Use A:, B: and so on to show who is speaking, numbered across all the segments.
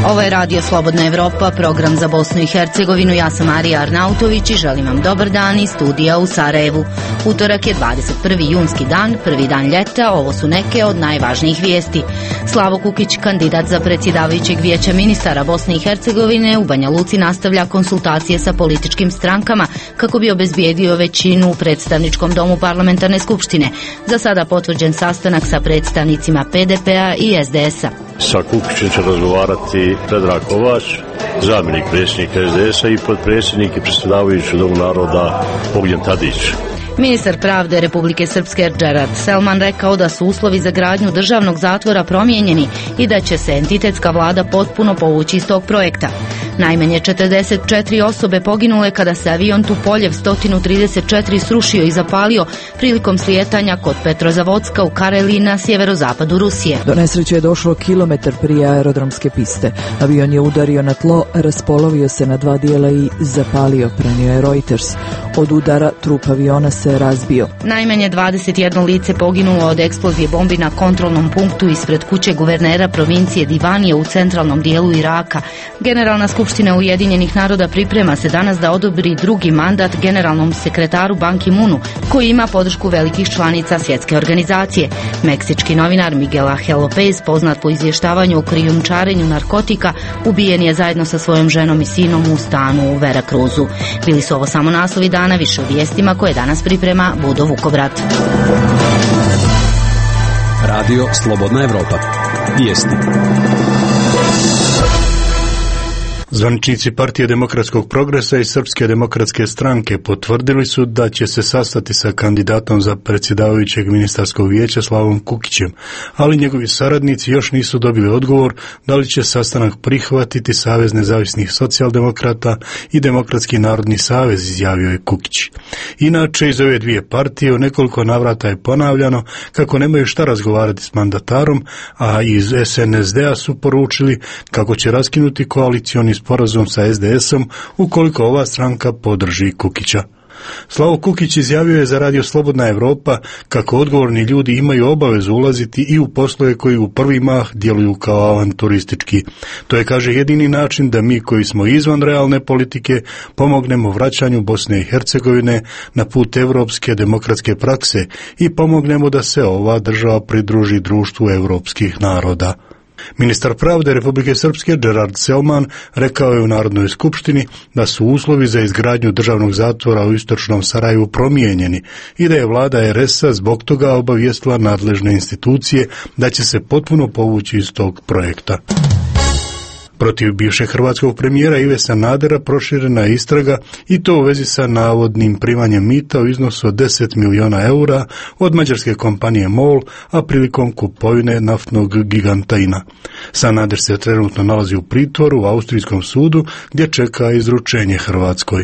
A: Ovo je Radio Slobodna Evropa, program za Bosnu i Hercegovinu. Ja sam Marija Arnautović i želim vam dobar dan iz studija u Sarajevu. Utorak je 21. junski dan, prvi dan ljeta. Ovo su neke od najvažnijih vijesti. Slavo Kukić, kandidat za predsjedavajućeg vijeća ministara Bosne i Hercegovine, u Banja Luci nastavlja konsultacije sa političkim strankama kako bi obezbijedio većinu u predstavničkom domu parlamentarne skupštine. Za sada potvrđen sastanak sa predstavnicima PDP-a i SDS-a.
B: Sa Kukićem će razgovarati Predrag Kovač, zamjenik predsjednika SDS-a i potpredsjednik i predsjedavajući Domu naroda Ognjen Tadić.
A: Ministar pravde Republike Srpske Edžard Selman rekao da su uslovi za gradnju državnog zatvora promijenjeni i da će se entitetska vlada potpuno povući iz tog projekta. Najmanje 44 osobe poginule kada se avion Tupoljev 134 srušio i zapalio prilikom slijetanja kod Petrozavodska u Kareliji na sjeverozapadu Rusije.
C: Do nesreće je došlo kilometar prije aerodromske piste. Avion je udario na tlo, raspolovio se na dva dijela i zapalio, prenio je Reuters. Od udara trup aviona se razbio.
A: Najmanje 21 lice poginulo od eksplozije bombi na kontrolnom punktu ispred kuće guvernera provincije Divanije u centralnom dijelu Iraka. Generalna skupština Ujedinjenih naroda priprema se danas da odobri drugi mandat generalnom sekretaru Ban Ki-moonu, koji ima podršku velikih članica svjetske organizacije. Meksički novinar Miguel Ángel López, poznat po izvještavanju o krijumčarenju narkotika, ubijen je zajedno sa svojom ženom i sinom u stanu u Veracruzu. Bili su ovo samo naslovi dana, više o vijestima koje danas priprema Budo Vukobrat.
D: Radio Slobodna Evropa. Vijesti.
E: Zvaničnici Partije demokratskog progresa i Srpske demokratske stranke potvrdili su da će se sastati sa kandidatom za predsjedavajućeg ministarskog vijeća Slavom Kukićem, ali njegovi saradnici još nisu dobili odgovor da li će sastanak prihvatiti Savez nezavisnih socijaldemokrata i Demokratski narodni savez, izjavio je Kukić. Inače, iz ove dvije partije u nekoliko navrata je ponavljano kako nemaju šta razgovarati s mandatarom, a iz SNSD-a su poručili kako će raskinuti koalicioni sporazum sa SDS-om ukoliko ova stranka podrži Kukića. Slavo Kukić izjavio je za Radio Slobodna Evropa kako odgovorni ljudi imaju obavezu ulaziti i u poslove koji u prvi mah djeluju kao avanturistički. To je, kaže, jedini način da mi koji smo izvan realne politike pomognemo vraćanju Bosne i Hercegovine na put evropske demokratske prakse i pomognemo da se ova država pridruži društvu evropskih naroda. Ministar pravde Republike Srpske Edžard Selman rekao je u Narodnoj skupštini da su uslovi za izgradnju državnog zatvora u istočnom Sarajevu promijenjeni i da je vlada RS-a zbog toga obavijestila nadležne institucije da će se potpuno povući iz tog projekta. Protiv bivšeg hrvatskog premijera Ive Sanadera proširena je istraga i to u vezi sa navodnim primanjem mita u iznosu od 10 miliona eura od mađarske kompanije MOL, a prilikom kupovine naftnog giganta INA. Sanader se trenutno nalazi u pritvoru u austrijskom sudu gdje čeka izručenje Hrvatskoj.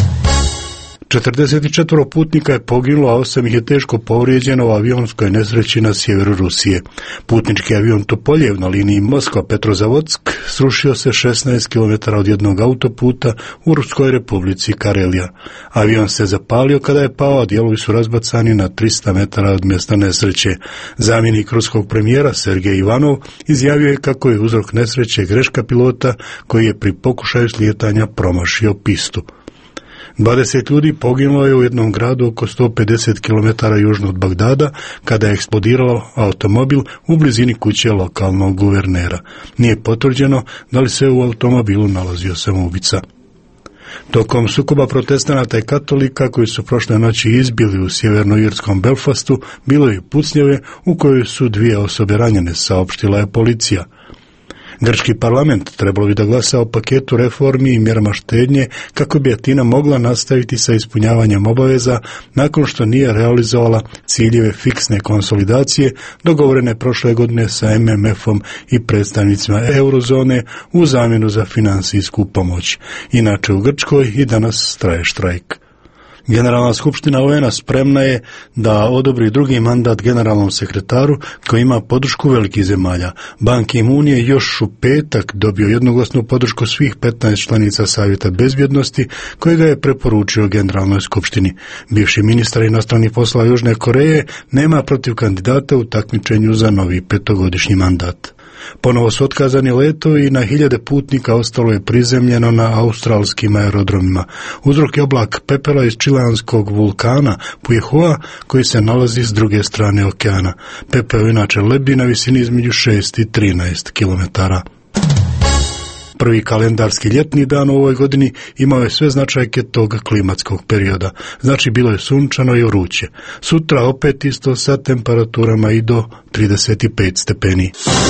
E: 44 putnika je poginulo, a 8 ih je teško povrijeđeno u avionskoj nesreći na sjeveru Rusije. Putnički avion Tupoljev na liniji Moskva-Petrozavodsk srušio se 16 km od jednog autoputa u Ruskoj republici Karelija. Avion se zapalio kada je pao, a dijelovi su razbacani na 300 metara od mjesta nesreće. Zamjenik ruskog premijera Sergej Ivanov izjavio je kako je uzrok nesreće greška pilota koji je pri pokušaju slijetanja promašio pistu. 20 ljudi poginulo je u jednom gradu oko 150 km južno od Bagdada kada je eksplodirao automobil u blizini kuće lokalnog guvernera. Nije potvrđeno da li se u automobilu nalazio samoubica. Tokom sukoba protestanata i katolika koji su prošle noći izbili u sjevernoirskom Belfastu, bilo je pucnjave u kojoj su 2 osobe ranjene, saopštila je policija. Grčki parlament trebalo bi da glasa o paketu reformi i mjerama štednje kako bi Atina mogla nastaviti sa ispunjavanjem obaveza nakon što nije realizovala ciljeve fiksne konsolidacije dogovorene prošle godine sa MMF-om i predstavnicima eurozone u zamjenu za financijsku pomoć. Inače u Grčkoj i danas traje štrajk. Generalna skupština UN-a spremna je da odobri drugi mandat generalnom sekretaru koji ima podršku velikih zemalja. Ban Ki-moon je još u petak dobio jednoglasnu podršku svih 15 članica Savjeta bezbjednosti kojega je preporučio generalnoj skupštini. Bivši ministar inostranih poslova Južne Koreje nema protiv kandidata u takmičenju za novi 5-godišnji mandat. Ponovo su otkazani letovi i na hiljade putnika ostalo je prizemljeno na australskim aerodromima. Uzrok je oblak pepela iz čileanskog vulkana Puehua koji se nalazi s druge strane okeana. Pepeo inače lebdi na visini između 6 i 13 kilometara. Prvi kalendarski ljetni dan u ovoj godini imao je sve značajke tog klimatskog perioda. Znači bilo je sunčano i vruće. Sutra opet isto sa temperaturama i do 35 stepeni.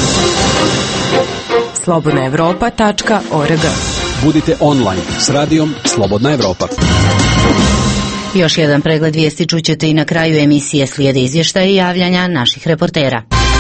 C: slobodnaevropa.org.
D: Budite online s radijom Slobodna Evropa.
A: Još jedan pregled vijesti čućete i na kraju emisije, slijede izvještaje i javljanja naših reportera.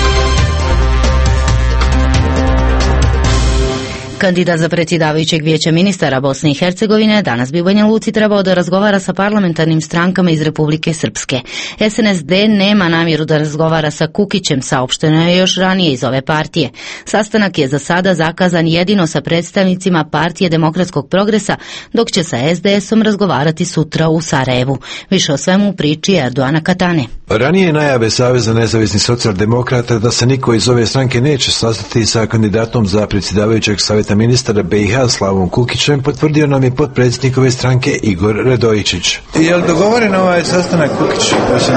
A: Kandidat za predsjedavajućeg vijeća ministara Bosne i Hercegovine danas bi u Banja Luci trebao da razgovara sa parlamentarnim strankama iz Republike Srpske. SNSD nema namjeru da razgovara sa Kukićem, saopšteno je još ranije iz ove partije. Sastanak je za sada zakazan jedino sa predstavnicima Partije demokratskog progresa, dok će sa SDS-om razgovarati sutra u Sarajevu. Više o svemu u priči Erdoana Katane.
F: Ranije najave Saveza nezavisnih socijaldemokrata da se niko iz ove stranke neće sastati sa kandidatom za predsjedavajućeg savjeta ministara BiH Slavom Kukićem potvrdio nam je potpredsjednik ove stranke Igor Radojičić.
G: Je li dogovoren ovaj sastanak Kukić?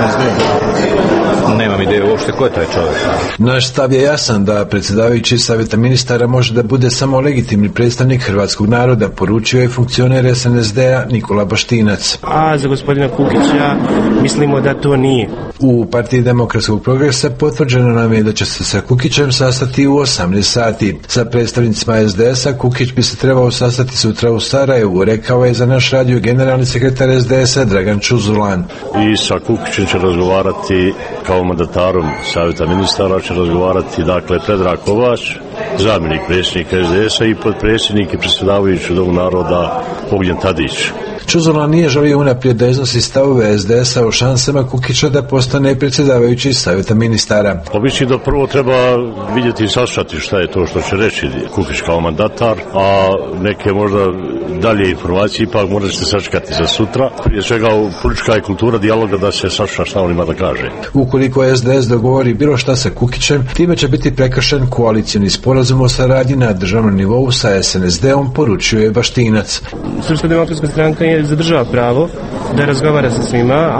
B: Nemam ideje uopšte ko je taj čovjek.
F: Naš stav je jasan da predsjedavajući savjeta ministara može da bude samo legitimni predstavnik hrvatskog naroda, poručio je funkcioner SNSD-a Nikola Baštinac.
H: A za gospodina Kukića mislimo da to nije.
F: U Partiji demokratskog progresa potvrđeno nam je da će se sa Kukićem sastati u 18 sati. Sa predstavnicima SDS-a Kukić bi se trebao sastati sutra u Sarajevu, rekao je za naš radio generalni sekretar SDS-a Dragan Čuzulan.
B: I sa Kukićem će razgovarati kao mandatarom savjeta ministara, će razgovarati dakle Predrag Kovač, zamjenik predsjednika SDS-a i potpredsjednik i predsjedavajući u Domu naroda Ognjen Tadić.
F: Čuzulan nije želio unaprijed da iznosi stavove SDS-a o šansama Kukića da postane predsjedavajući savjeta ministara.
B: Mislim da prvo treba vidjeti i saslušati šta je to što će reći Kukić kao mandatar, a neke možda dalje informacije ipak možete sačekati za sutra. Prije svega politička je kultura dijaloga da se sasluša šta on ima da kaže.
F: Ukoliko SDS dogovori bilo šta sa Kukićem, time će biti prekršen koalicioni sporazum o saradnji na državnom nivou sa SNSD-om, poručio je Baštinac.
H: Srpska demokratska stranka je zadržava pravo da razgovara sa svima,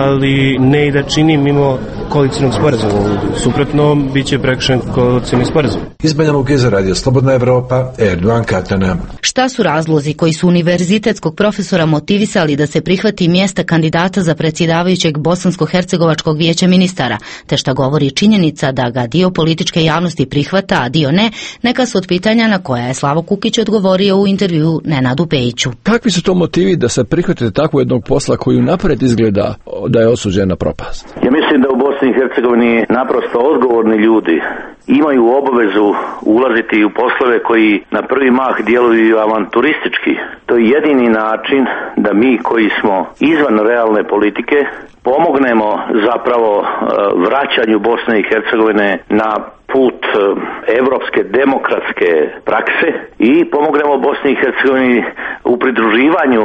H: ali ne i da čini mimo koalicijnog sporazuma. Suprotno, bit će prekršen koalicijni sporazum.
F: Iz Banja Luke za radio Slobodna Evropa, Erdoan Katana.
A: Šta su razlozi koji su univerzitetskog profesora motivisali da se prihvati mjesta kandidata za predsjedavajućeg Bosansko-hercegovačkog vijeća ministara, te šta govori činjenica da ga dio političke javnosti prihvata, a dio ne, neka su od pitanja na koja je Slavo Kukić odgovorio u intervjuu Nenadu Pejiću.
I: Kakvi su to motivi da se prihvatite takvog jednog posla koji unaprijed izgleda da je osuđen na propast?
J: Ja mislim da u Bosni i Hercegovini naprosto odgovorni ljudi imaju obavezu ulaziti u poslove koji na prvi mah djeluju avanturistički. To je jedini način da mi koji smo izvan realne politike pomognemo zapravo vraćanju Bosne i Hercegovine na put evropske demokratske prakse i pomognemo Bosni i Hercegovini u pridruživanju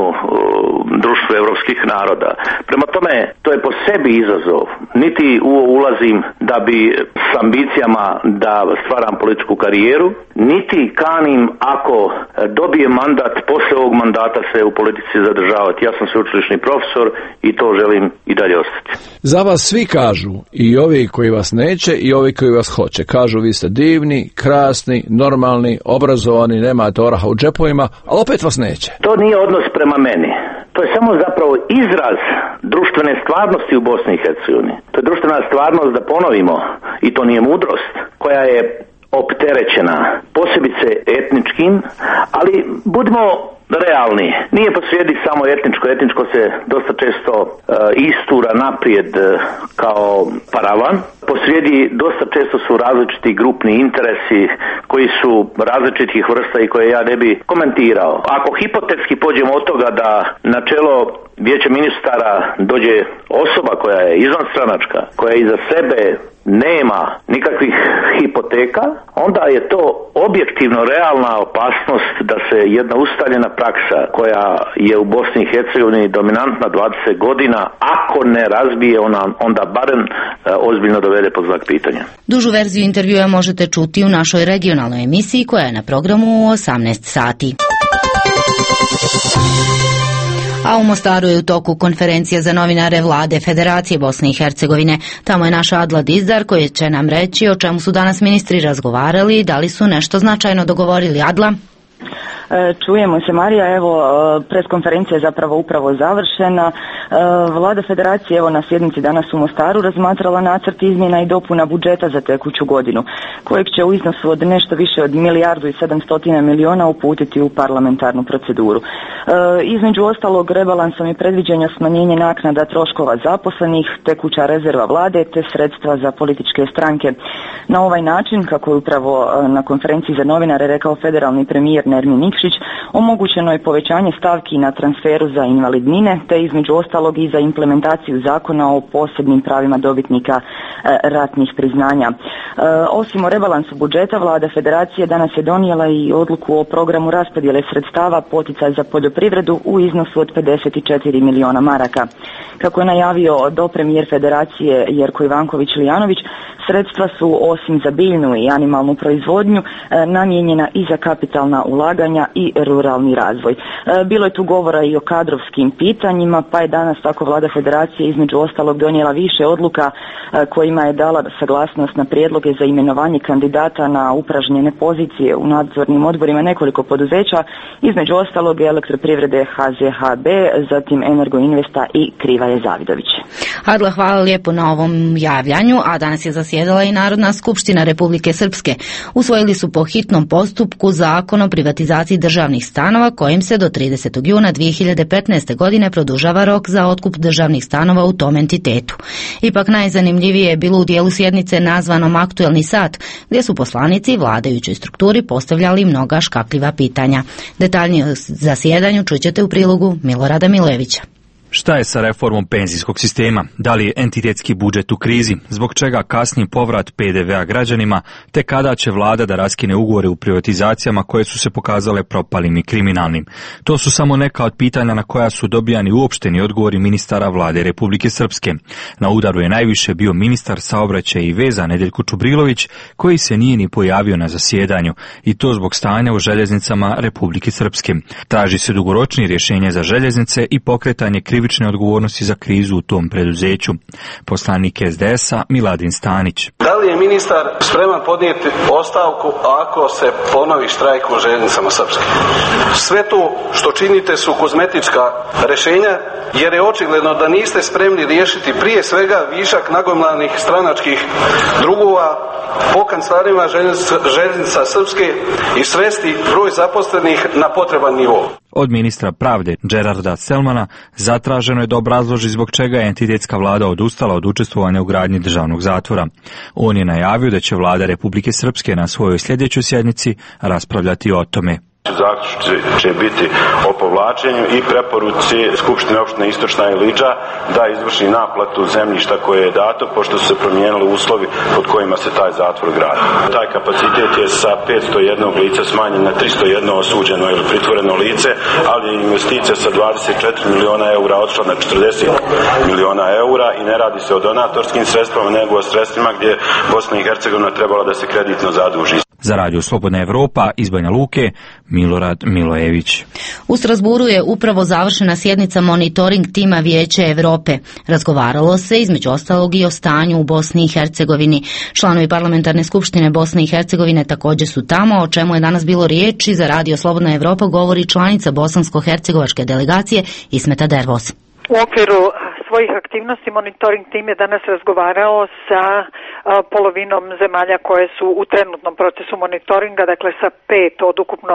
J: društvu evropskih naroda. Prema tome, to je po sebi izazov. Niti ulazim da bi s ambicijama da stvaram političku karijeru, niti kanim ako dobijem mandat, posle ovog mandata se u politici zadržavati. Ja sam sveučilišni profesor i to želim i dalje ostati.
I: Za vas svi kažu, i ovi koji vas neće i ovi koji vas hoće. Kažu vi ste divni, krasni, normalni, obrazovani, nemate oraha u džepovima, ali opet vas neće.
J: To nije odnos prema meni. To je samo zapravo izraz društvene stvarnosti u Bosni i Hercegovini. To je društvena stvarnost, da ponovimo, i to nije mudrost, koja je opterećena posebice etničkim, ali budimo realni. Nije posrijedi samo etničko. Etničko se dosta često istura naprijed kao paravan. Posrijedi dosta često su različiti grupni interesi koji su različitih vrsta i koje ja ne bi komentirao. Ako hipotetski pođemo od toga da na čelo Vijeća ministara dođe osoba koja je izvanstranačka, koja iza sebe nema nikakvih hipoteka, onda je to objektivno realna opasnost da se jedna ustaljena praksa koja je u Bosni i Hercegovini dominantna 20 godina, ako ne razbije, onda barem ozbiljno dovede pod znak pitanja.
A: Dužu verziju intervjua možete čuti u našoj regionalnoj emisiji koja je na programu u 18 sati. A u Mostaru je u toku konferencija za novinare Vlade Federacije Bosne i Hercegovine. Tamo je naša Adla Dizdar koji će nam reći o čemu su danas ministri razgovarali i da li su nešto značajno dogovorili. Adla?
K: Čujemo se, Marija. Evo, preskonferencija je zapravo upravo završena. Vlada Federacije evo na sjednici danas u Mostaru razmatrala nacrt izmjena i dopuna budžeta za tekuću godinu, kojeg će u iznosu od nešto više od 1.700.000.000 uputiti u parlamentarnu proceduru. Između ostalog, rebalansom je predviđeno smanjenje naknada troškova zaposlenih, tekuća rezerva vlade te sredstva za političke stranke. Na ovaj način, kako je upravo na konferenciji za novinare rekao federalni premijer Nermin Nikšić, omogućeno je povećanje stavki na transferu za invalidnine, te između ostalog i za implementaciju zakona o posebnim pravima dobitnika ratnih priznanja. Osim o rebalansu budžeta, Vlada Federacije danas je donijela i odluku o programu raspodjele sredstava poticaj za poljoprivredu u iznosu od 54 milijuna maraka. Kako je najavio dopremijer Federacije Jerko Ivanković-Lijanović, sredstva su osim za biljnu i animalnu proizvodnju namijenjena i za kapitalna ulaganja i ruralni razvoj. Bilo je tu govora i o kadrovskim pitanjima, pa je danas tako Vlada Federacije između ostalog donijela više odluka kojima je dala saglasnost na prijedloge za imenovanje kandidata na upražnjene pozicije u nadzornim odborima nekoliko poduzeća, između ostalog Elektroprivrede HZHB, zatim Energoinvesta i Krivaje Zavidović.
A: Adla, hvala lijepo na ovom javljanju, a danas je zasjedala i Narodna skupština Republike Srpske. Usvojili su po hitnom postupku zakon o privatizaciji državnih stanova kojim se do 30. juna 2015. godine produžava rok za otkup državnih stanova u tom entitetu. Ipak najzanimljivije je bilo u dijelu sjednice nazvanom Aktuelni sat, gdje su poslanici vladajućoj strukturi postavljali mnoga škakljiva pitanja. Detaljnije o zasjedanju čućete u prilogu Milorada Milevića.
L: Šta je sa reformom penzijskog sistema? Da li je entitetski budžet u krizi? Zbog čega kasni povrat PDV-a građanima? Te kada će vlada da raskine ugovore u privatizacijama koje su se pokazale propalim i kriminalnim? To su samo neka od pitanja na koja su dobijani uopšteni odgovori ministara vlade Republike Srpske. Na udaru je najviše bio ministar saobraćaja i veza Nedeljko Čubrilović, koji se nije ni pojavio na zasjedanju, i to zbog stanja u željeznicama Republike Srpske. Traži se dugoročnije rješenje za željeznice i pokretanje krivične odgovornosti za krizu u tom preduzeću. Poslanik SDS-a Miladin Stanić.
M: Da li je ministar spreman podnijeti ostavku ako se ponovi štrajk u željeznicama Srpske? Sve to što činite su kozmetička rješenja, jer je očigledno da niste spremni riješiti prije svega višak nagomilanih stranačkih drugova po kancelarima željeznica Srpske i svesti broj zaposlenih na potreban nivo.
L: Od ministra pravde Gerarda Selmana zatraženo je da obrazloži zbog čega je entitetska vlada odustala od učestvovanja u gradnji državnog zatvora. On je najavio da će vlada Republike Srpske na svojoj sljedećoj sjednici raspravljati o tome.
N: Zaključci će biti o povlačenju i preporuci Skupštine opštine Istočna Iliđa da izvrši naplatu zemljišta koje je dato, pošto su se promijenili uslovi pod kojima se taj zatvor gradi. Taj kapacitet je sa 501 lica smanjen na 301 osuđeno ili pritvoreno lice, ali je investicija sa 24 miliona eura odšla na 40 miliona eura i ne radi se o donatorskim sredstvima, nego o sredstvima gdje Bosna i Hercegovina trebala da se kreditno zaduži.
L: Za Radio Slobodna Evropa iz Banja Luke, Milorad Milojević.
A: U Strasburu je upravo završena sjednica monitoring tima Vijeća Europe. Razgovaralo se između ostalog i o stanju u Bosni i Hercegovini. Članovi Parlamentarne skupštine Bosne i Hercegovine također su tamo, o čemu je danas bilo riječi. Za Radio Slobodna Evropa govori članica bosansko-hercegovačke delegacije Ismeta Dervos.
O: U okviru svojih aktivnosti monitoring tim je danas razgovarao sa polovinom zemalja koje su u trenutnom procesu monitoringa, dakle sa 5 od ukupno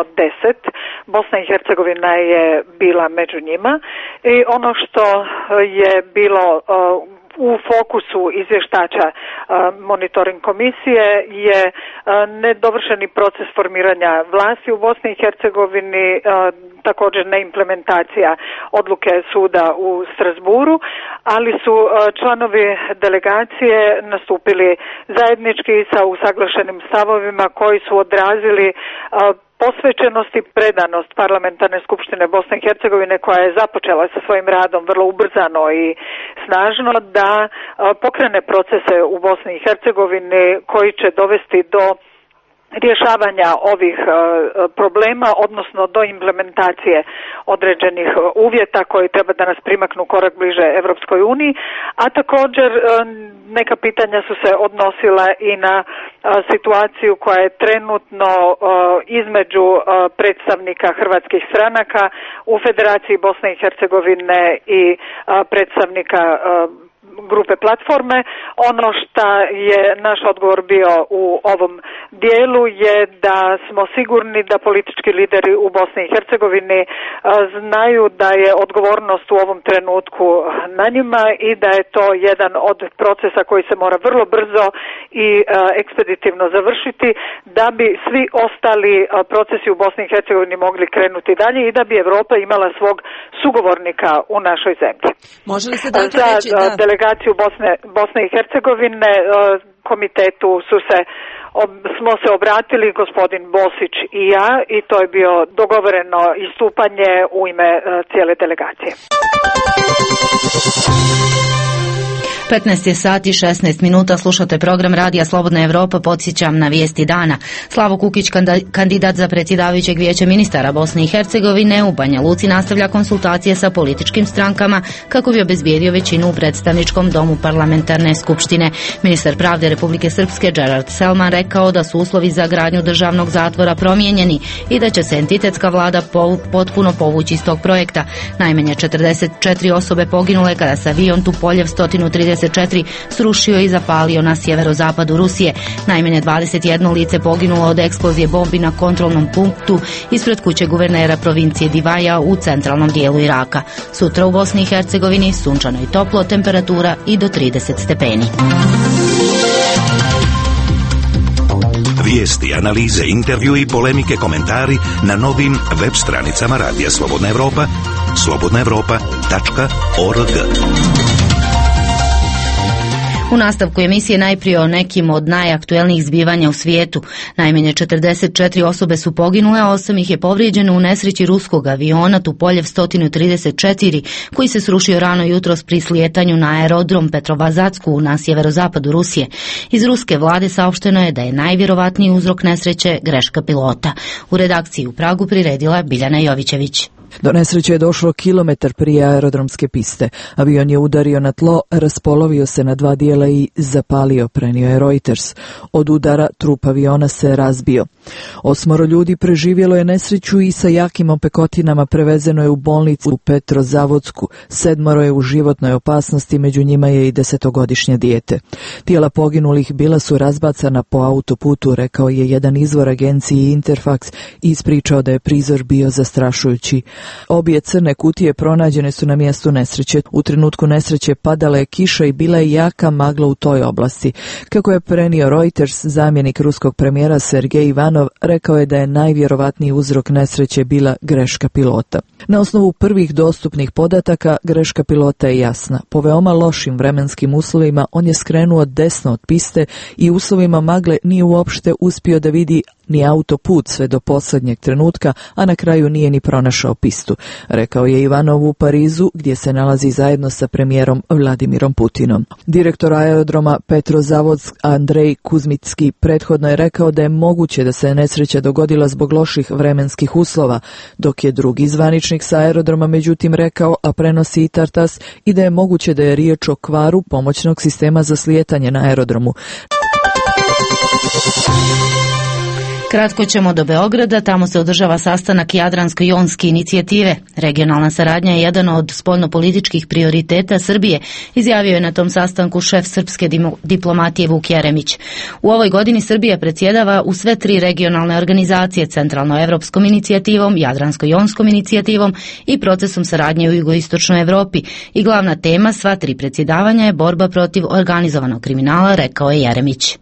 O: 10. Bosna i Hercegovina je bila među njima i ono što je bilo u fokusu izvještača monitoring komisije je nedovršeni proces formiranja vlasti u Bosni i Hercegovini, također neimplementacija odluke suda u Strasburu, ali su članovi delegacije nastupili zajednički sa usaglašenim stavovima koji su odrazili posvećenost i predanost Parlamentarne skupštine Bosne i Hercegovine, koja je započela sa svojim radom vrlo ubrzano i snažno, da pokrene procese u Bosni i Hercegovini koji će dovesti do rješavanja ovih problema, odnosno do implementacije određenih uvjeta koji treba da nas primaknu korak bliže Europskoj uniji, a također neka pitanja su se odnosila i na situaciju koja je trenutno između predstavnika hrvatskih stranaka u Federaciji Bosne i Hercegovine i predstavnika grupe Platforme. Ono što je naš odgovor bio u ovom dijelu je da smo sigurni da politički lideri u Bosni i Hercegovini znaju da je odgovornost u ovom trenutku na njima i da je to jedan od procesa koji se mora vrlo brzo i ekspeditivno završiti da bi svi ostali procesi u Bosni i Hercegovini mogli krenuti dalje i da bi Europa imala svog sugovornika u našoj zemlji.
C: Može li se dakle reći
O: da delegaciju Bosne i Hercegovine komitetu smo se obratili gospodin Bosić i ja i to je bio dogovoreno istupanje u ime cijele delegacije.
A: 15 je sati 16 minuta, slušate program Radija Slobodna Evropa, podsjećam na vijesti dana. Slavo Kukić, kandidat za predsjedavajućeg vijeća ministara Bosne i Hercegovine, u Banja Luci nastavlja konsultacije sa političkim strankama kako bi obezbijedio većinu u predstavničkom domu parlamentarne skupštine. Ministar pravde Republike Srpske Gerard Selman rekao da su uslovi za gradnju državnog zatvora promijenjeni i da će se entitetska vlada potpuno povući iz tog projekta. Najmanje 44 osobe poginule kada se avion Tupoljev 134 srušio i zapalio na sjeverozapadu Rusije. Najmanje 21 lice poginulo od eksplozije bombi na kontrolnom punktu ispred kuće guvernera provincije Divaja u centralnom dijelu Iraka. Sutra u Bosni i Hercegovini sunčano i toplo, temperatura i do 30 stepeni.
P: Vijesti, analize, intervju i polemike, komentari na novim web stranicama Radija Slobodna Evropa, slobodnaevropa.org.
A: U nastavku emisije najprije o nekim od najaktuelnijih zbivanja u svijetu. Najmanje 44 osobe su poginule, a 8 ih je povrijeđeno u nesreći ruskog aviona Tupoljev 134, koji se srušio rano jutros pri slijetanju na aerodrom Petrovazacku na sjeverozapadu Rusije. Iz ruske vlade saopšteno je da je najvjerovatniji uzrok nesreće greška pilota. U redakciji u Pragu priredila Biljana Jovićević.
C: Do nesreće je došlo kilometar prije aerodromske piste. Avion je udario na tlo, raspolovio se na dva dijela i zapalio, prenio je Reuters. Od udara trup aviona se razbio. 8 ljudi preživjelo je nesreću i sa jakim opekotinama prevezeno je u bolnicu u Petrozavodsku. 7 je u životnoj opasnosti, među njima je i 10-godišnje dijete. Tijela poginulih bila su razbacana po autoputu, rekao je jedan izvor agenciji Interfax i ispričao da je prizor bio zastrašujući. Obje crne kutije pronađene su na mjestu nesreće. U trenutku nesreće padala je kiša i bila je jaka magla u toj oblasti. Kako je prenio Reuters, zamjenik ruskog premijera Sergej Ivanov rekao je da je najvjerovatniji uzrok nesreće bila greška pilota. Na osnovu prvih dostupnih podataka, greška pilota je jasna. Po veoma lošim vremenskim uslovima on je skrenuo desno od piste i uslovima magle nije uopšte uspio da vidi ni autoput sve do posljednjeg trenutka, a na kraju nije ni pronašao pistu, rekao je Ivanov u Parizu, gdje se nalazi zajedno sa premijerom Vladimirom Putinom. Direktor aerodroma Petrozavodsk Andrej Kuzmicki prethodno je rekao da je moguće da se nesreća dogodila zbog loših vremenskih uslova, dok je drugi zvaničnik sa aerodroma međutim rekao, a prenosi i Tartas, i da je moguće da je riječ o kvaru pomoćnog sistema za slijetanje na aerodromu.
A: Kratko ćemo do Beograda, tamo se održava sastanak Jadransko-jonske inicijative. Regionalna saradnja je jedan od spoljnopolitičkih prioriteta Srbije, izjavio je na tom sastanku šef srpske diplomatije Vuk Jeremić. U ovoj godini Srbija predsjedava u sve 3 regionalne organizacije, Centralnoevropskom inicijativom, Jadransko-jonskom inicijativom i procesom saradnje u jugoistočnoj Evropi. I glavna tema sva 3 predsjedavanja je borba protiv organizovanog kriminala, rekao je Jeremić.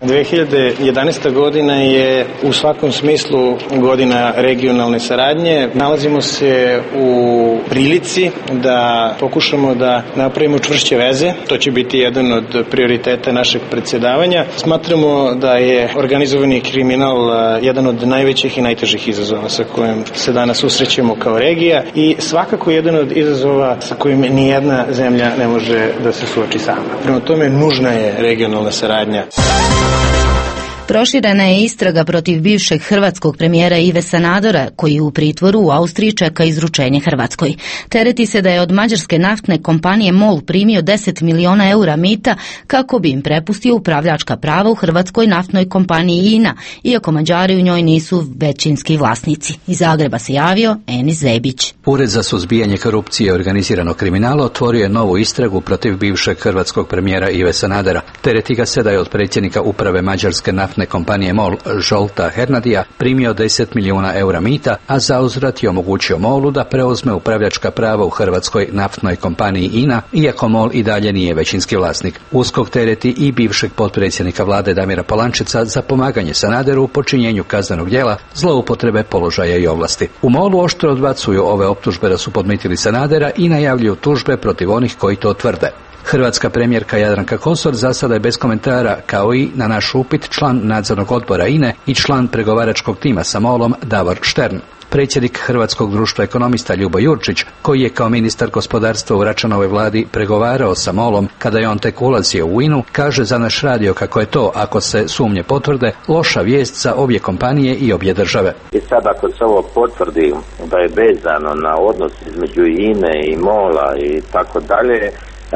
Q: 2011. godina je u svakom smislu godina regionalne saradnje. Nalazimo se u prilici da pokušamo da napravimo čvršće veze. To će biti jedan od prioriteta našeg predsjedavanja. Smatramo da je organizovani kriminal jedan od najvećih i najtežih izazova sa kojim se danas susrećemo kao regija i svakako jedan od izazova sa kojim nijedna zemlja ne može da se suoči sama. Prema tome nužna je regionalna saradnja.
A: Proširena je istraga protiv bivšeg hrvatskog premijera Ive Sanadera, koji u pritvoru u Austriji čeka izručenje Hrvatskoj. Tereti se da je od mađarske naftne kompanije MOL primio 10 miliona eura mita kako bi im prepustio upravljačka prava u hrvatskoj naftnoj kompaniji INA, iako Mađari u njoj nisu većinski vlasnici. Iz Zagreba se javio Enis Zebić.
R: Ured za suzbijanje korupcije i organiziranog kriminala otvorio je novu istragu protiv bivšeg hrvatskog premijera Ive Sanadera. Tereti ga se da je od predsjednika uprave mađarske naftne kompanije MOL Zsolta Hernadija primio 10 milijuna eura mita, a zauzvrat je omogućio MOL-u da preuzme upravljačka prava u hrvatskoj naftnoj kompaniji INA, iako MOL i dalje nije većinski vlasnik. USKOK tereti i bivšeg potpredsjednika vlade Damira Polančeca za pomaganje Sanaderu u počinjenju kaznenog djela zloupotrebe položaja i ovlasti. U MOL-u oštro odbacuju ove optužbe da su podmitili Sanadera i najavljuju tužbe protiv onih koji to tvrde. Hrvatska premijerka Jadranka Kosor za sada je bez komentara, kao i na naš upit član nadzornog odbora INE i član pregovaračkog tima sa MOL-om Davor Štern. Predsjednik Hrvatskog društva ekonomista Ljubo Jurčić, koji je kao ministar gospodarstva u Račanovoj vladi pregovarao sa MOL-om kada je on tek ulazio u INU, kaže za naš radio kako je to, ako se sumnje potvrde, loša vijest za obje kompanije i obje države.
J: I sad ako se ovo potvrdi da je vezano na odnos između INE i MOL-a i tako dalje,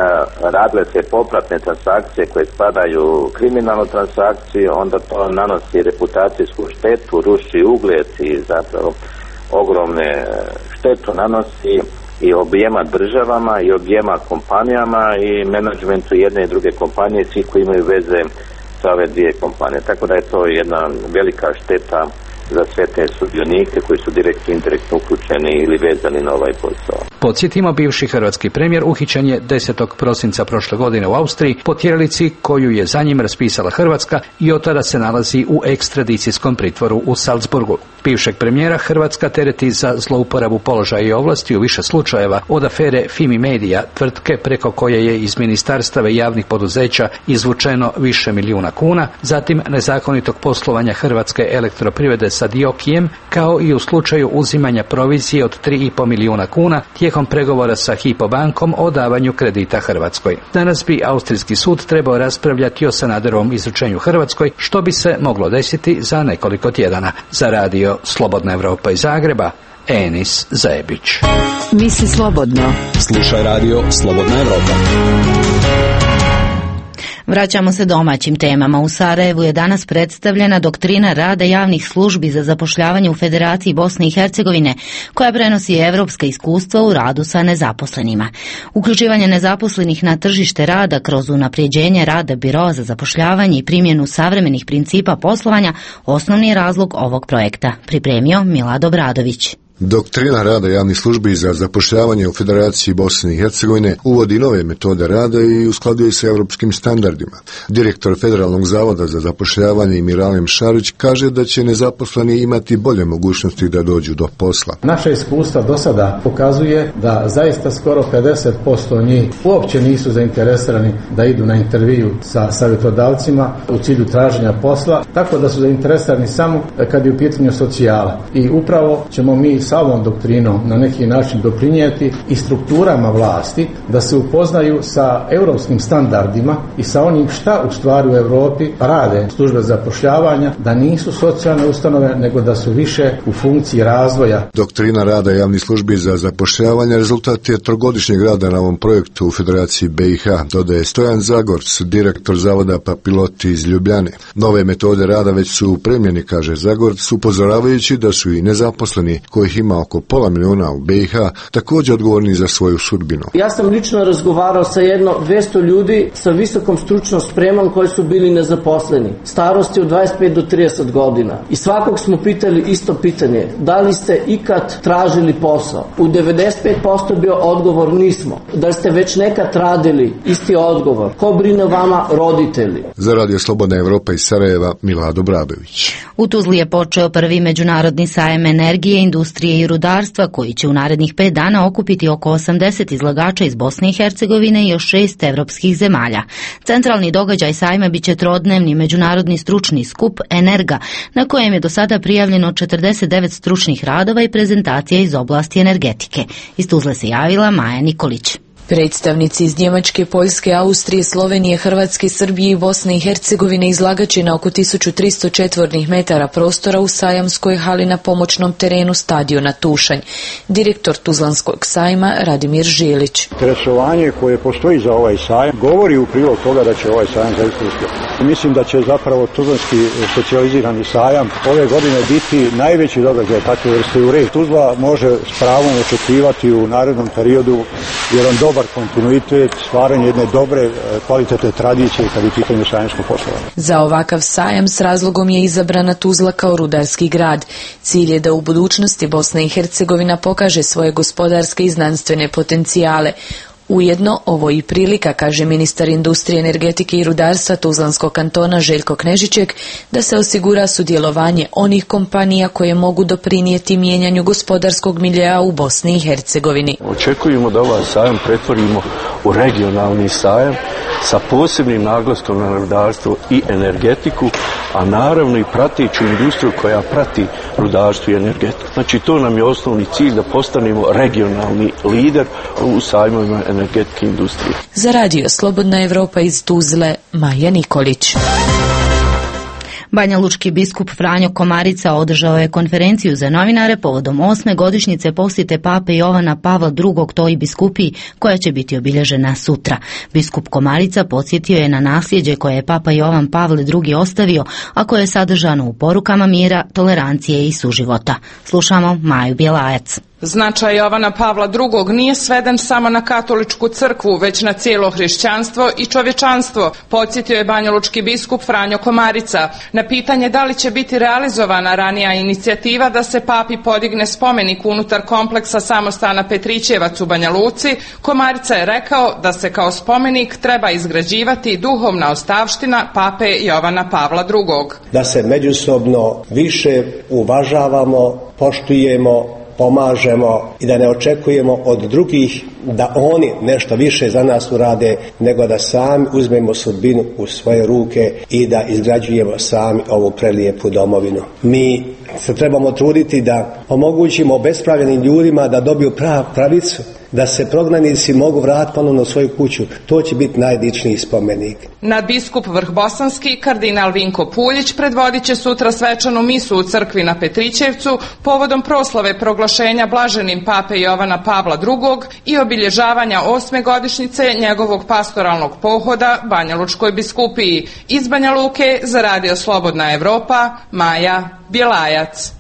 J: radile se popratne transakcije koje spadaju u kriminalnu transakciju, onda to nanosi reputacijsku štetu, ruši ugled i zapravo ogromne štetu nanosi i objema državama i objema kompanijama i menadžmentu jedne i druge kompanije, svi koji imaju veze sa ove dvije kompanije. Tako da je to jedna velika šteta za sve te sudionike koji su direktno i indirektno uključeni ili vezani na ovaj posao.
R: Podsjetimo, bivši hrvatski premijer uhićen je 10. prosinca prošle godine u Austriji po tjeralici koju je za njim raspisala Hrvatska i od tada se nalazi u ekstradicijskom pritvoru u Salzburgu. Bivšeg premijera Hrvatska tereti za zlouporabu položaja i ovlasti u više slučajeva, od afere Fimi Media, tvrtke preko koje je iz ministarstava i javnih poduzeća izvučeno više milijuna kuna, zatim nezakonitog poslovanja Hrvatske elektroprivrede sa Diokijem, kao i u slučaju uzimanja provizije od 3,5 milijuna kuna tijekom pregovora sa Hypo bankom o davanju kredita Hrvatskoj. Danas bi austrijski sud trebao raspravljati o Sanaderovom izručenju Hrvatskoj, što bi se moglo desiti za nekoliko tjedana. Za radio Slobodna Evropa iz Zagreba, Enis Zebić.
C: Misli slobodno.
D: Slušaj radio Slobodna Evropa.
A: Vraćamo se domaćim temama. U Sarajevu je danas predstavljena doktrina rada javnih službi za zapošljavanje u Federaciji Bosne i Hercegovine, koja prenosi evropska iskustva u radu sa nezaposlenima. Uključivanje nezaposlenih na tržište rada kroz unapređenje rada biroa za zapošljavanje i primjenu savremenih principa poslovanja osnovni je razlog ovog projekta, pripremio Milad Obradović.
S: Doktrina rada javnih službi za zapošljavanje u Federaciji Bosne i Hercegovine uvodi nove metode rada i usklađuje se europskim standardima. Direktor Federalnog zavoda za zapošljavanje Miralem Šarić kaže da će nezaposleni imati bolje mogućnosti da dođu do posla.
T: Naše iskustva do sada pokazuje da zaista skoro 50% njih uopće nisu zainteresirani da idu na intervju sa savjetodavcima u cilju traženja posla, tako da su zainteresirani samo kad je u pitanju socijala. I upravo ćemo mi sa ovom doktrinom na neki način doprinijeti i strukturama vlasti da se upoznaju sa europskim standardima i sa onim šta u stvari u Europi rade službe zapošljavanja, da nisu socijalne ustanove, nego da su više u funkciji razvoja.
S: Doktrina rada javnih službi za zapošljavanje rezultat je trogodišnjeg rada na ovom projektu u Federaciji BiH, dodaje Stojan Zagorc, direktor Zavoda Papiloti iz Ljubljane. Nove metode rada već su primljeni, kaže Zagorc, upozoravajući da su i nezaposleni, kojih ima oko 500 milijuna u BiH, također odgovorni za svoju sudbinu.
U: Ja sam lično razgovarao sa jedno 200 ljudi sa visokom stručnom spremom koji su bili nezaposleni, starosti od 25 do 30 godina. I svakog smo pitali isto pitanje, da li ste ikad tražili posao? U 95% bio odgovor nismo. Da li ste već nekad radili? Isti odgovor. Ko brine vama? Roditelji.
S: Za Radio Slobodna Evropa iz Sarajeva, Milado Bradović.
A: U Tuzli je počeo prvi međunarodni sajem energije, industrije i rudarstva koji će u narednih 5 dana okupiti oko 80 izlagača iz Bosne i Hercegovine i još 6 evropskih zemalja. Centralni događaj sajma biće trodnevni međunarodni stručni skup Energa, na kojem je do sada prijavljeno 49 stručnih radova i prezentacija iz oblasti energetike. Iz Tuzle se javila Maja Nikolić.
V: Predstavnici iz Njemačke, Poljske, Austrije, Slovenije, Hrvatske, Srbije i Bosne i Hercegovine izlagaće na oko 1300 četvornih metara prostora u sajamskoj hali na pomoćnom terenu stadiona Tušanj. Direktor Tuzlanskog sajma Radimir Žilić.
W: Interesovanje koje postoji za ovaj sajam govori u prilog toga da će ovaj sajam zaista uspjeti. Mislim da će zapravo Tuzlanski specijalizirani sajam ove godine biti najveći događaj takve vrste u regiji. Tuzla može s pravom očekivati u narednom periodu jedan dobar kontinuitet, stvaranje jedne dobre, kvalitetne tradicije kad je u pitanju sajamskog poslovanja.
V: Za ovakav sajam s razlogom je izabrana Tuzla kao rudarski grad. Cilj je da u budućnosti Bosna i Hercegovina pokaže svoje gospodarske i znanstvene potencijale. Ujedno, ovo i prilika, kaže ministar industrije, energetike i rudarstva Tuzlanskog kantona Željko Knežićek, da se osigura sudjelovanje onih kompanija koje mogu doprinijeti mijenjanju gospodarskog miljea u Bosni i Hercegovini.
X: Očekujemo da ovaj sajam pretvorimo u regionalni sajam sa posebnim naglaskom na rudarstvo i energetiku, a naravno i prateću industriju koja prati rudarstvo i energetiku. Znači, to nam je osnovni cilj, da postanemo regionalni lider u sajmovima energetike industrije.
V: Za Radio Slobodna Evropa iz Tuzle, Maja Nikolić.
A: Banjalučki biskup Franjo Komarica održao je konferenciju za novinare povodom 8. godišnjice posjete pape Jovana Pavla II. Toj biskupiji, koja će biti obilježena sutra. Biskup Komarica podsjetio je na nasljeđe koje je papa Jovan Pavle II. Ostavio, a koje je sadržano u porukama mira, tolerancije i suživota. Slušamo Maju Bjelajac.
Y: Značaj Jovana Pavla II. Nije sveden samo na katoličku crkvu, već na cijelo hrišćanstvo i čovječanstvo, podsjetio je banjalučki biskup Franjo Komarica. Na pitanje da li će biti realizovana ranija inicijativa da se papi podigne spomenik unutar kompleksa samostana Petrićevac u Banja Luci, Komarica je rekao da se kao spomenik treba izgrađivati duhovna ostavština pape Jovana Pavla II.
Z: Da se međusobno više uvažavamo, poštujemo, pomažemo i da ne očekujemo od drugih da oni nešto više za nas urade, nego da sami uzmemo sudbinu u svoje ruke i da izgrađujemo sami ovu prelijepu domovinu. Mi se trebamo truditi da omogućimo obespravljenim ljudima da dobiju pravicu, da se prognanici mogu vratiti ponovno u svoju kuću. To će biti najdičniji spomenik.
Y: Nadbiskup Vrhbosanski, kardinal Vinko Puljić, predvodit će sutra svečanu misu u crkvi na Petrićevcu povodom proslave proglašenja blaženim pape Jovana Pavla II. I obilježavanja 8. godišnjice njegovog pastoralnog pohoda Banjalučkoj biskupiji. Iz Banja Luke za Radio Slobodna Evropa, Maja Bjelajac.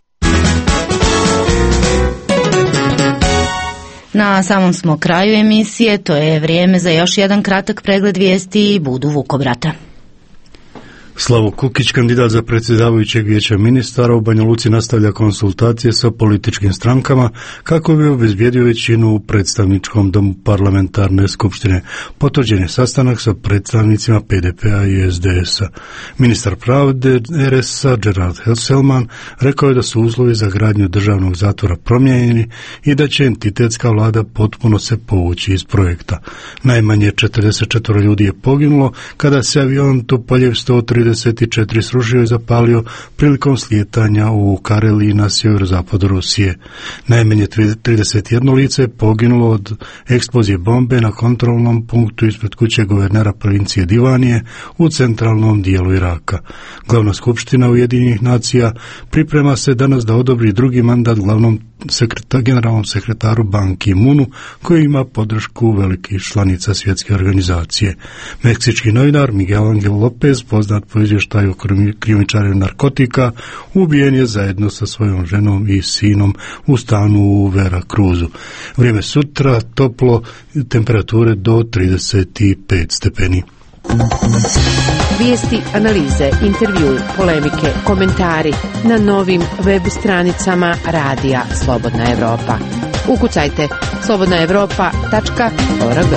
A: Na samom smo kraju emisije, to je vrijeme za još jedan kratak pregled vijesti i budu Vukobrata.
E: Slavo Kukić, kandidat za predsjedavajućeg vijeća ministara, u Banja Luci nastavlja konsultacije sa političkim strankama kako bi obezbijedio većinu u predstavničkom domu parlamentarne skupštine. Potvrđen je sastanak sa predstavnicima PDP-a i SDS-a. Ministar pravde RS-a Gerard Selman rekao je da su uslovi za gradnju državnog zatvora promijenjeni i da će entitetska vlada potpuno se povući iz projekta. Najmanje 44 ljudi je poginulo kada se avion Tupoljev 130 34 srušio i zapalio prilikom slijetanja u Kareliji na sjeverozapadu Rusije. Najmanje 31 lice je poginulo od eksplozije bombe na kontrolnom punktu ispred kuće guvernera provincije Divanije u centralnom dijelu Iraka. Glavna skupština Ujedinjenih nacija priprema se danas da odobri drugi mandat generalnom sekretaru Ban Ki-moonu, koji ima podršku velikih članica svjetske organizacije. Meksički novinar Miguel Angel Lopez, poznat po izvještaju o krijumčarenju narkotika, ubijen je zajedno sa svojom ženom i sinom u stanu u Vera Cruzu. Vrijeme sutra toplo, temperature do 35 stepeni.
B: Vijesti, analize, intervjui, polemike, komentari na novim web stranicama Radija Slobodna Evropa. Ukucajte slobodnaevropa.org.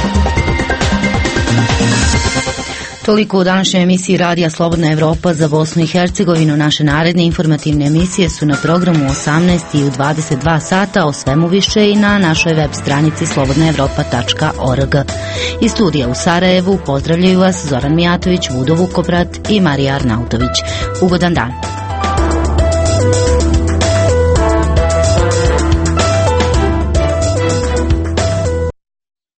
A: Toliko u današnjoj emisiji Radija Slobodna Evropa za Bosnu i Hercegovinu. Naše naredne informativne emisije su na programu 18 i u 22 sata, o svemu više i na našoj web stranici slobodnaevropa.org. Iz studija u Sarajevu pozdravljaju vas Zoran Mijatović, Vudo Vukobrat i Marija Arnautović. Ugodan dan.